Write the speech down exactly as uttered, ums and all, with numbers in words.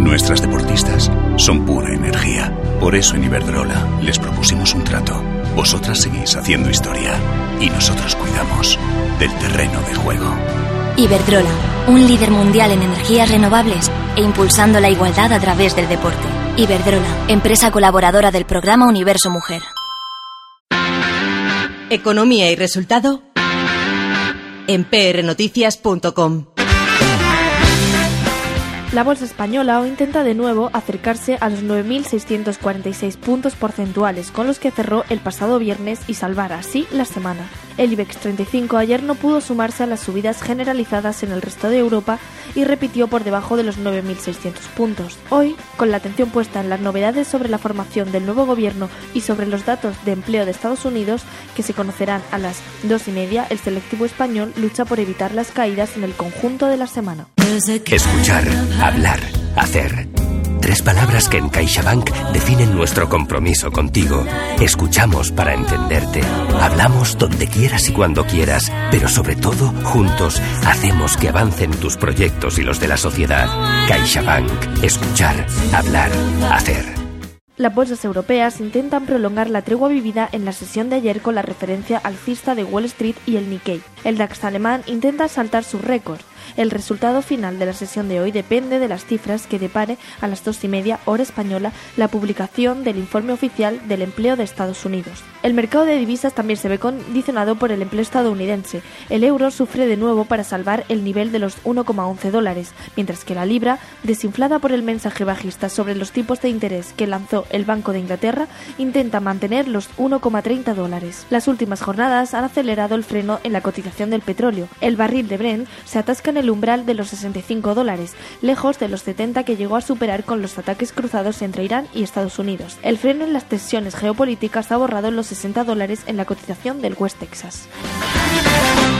Nuestras deportistas son pura energía. Por eso en Iberdrola les propusimos un trato. Vosotras seguís haciendo historia y nosotros cuidamos del terreno de juego. Iberdrola, un líder mundial en energías renovables e impulsando la igualdad a través del deporte. Iberdrola, empresa colaboradora del programa Universo Mujer. Economía y resultado en p r noticias punto com. La bolsa española hoy intenta de nuevo acercarse a los nueve mil seiscientos cuarenta y seis puntos porcentuales con los que cerró el pasado viernes y salvar así la semana. El IBEX treinta y cinco ayer no pudo sumarse a las subidas generalizadas en el resto de Europa y repitió por debajo de los nueve mil seiscientos puntos. Hoy, con la atención puesta en las novedades sobre la formación del nuevo gobierno y sobre los datos de empleo de Estados Unidos, que se conocerán a las dos y media, el selectivo español lucha por evitar las caídas en el conjunto de la semana. Escuchar, hablar, hacer. Tres palabras que en CaixaBank definen nuestro compromiso contigo. Escuchamos para entenderte. Hablamos donde quieras y cuando quieras, pero sobre todo, juntos, hacemos que avancen tus proyectos y los de la sociedad. CaixaBank. Escuchar, hablar, hacer. Las bolsas europeas intentan prolongar la tregua vivida en la sesión de ayer con la referencia alcista de Wall Street y el Nikkei. El DAX alemán intenta saltar sus récords. El resultado final de la sesión de hoy depende de las cifras que depare a las dos y media hora española la publicación del informe oficial del empleo de Estados Unidos. El mercado de divisas también se ve condicionado por el empleo estadounidense. El euro sufre de nuevo para salvar el nivel de los uno coma once dólares, mientras que la libra, desinflada por el mensaje bajista sobre los tipos de interés que lanzó el Banco de Inglaterra, intenta mantener los uno coma treinta dólares. Las últimas jornadas han acelerado el freno en la cotización del petróleo. El barril de Brent se atasca en el umbral de los sesenta y cinco dólares, lejos de los setenta que llegó a superar con los ataques cruzados entre Irán y Estados Unidos. El freno en las tensiones geopolíticas ha borrado los sesenta dólares en la cotización del West Texas.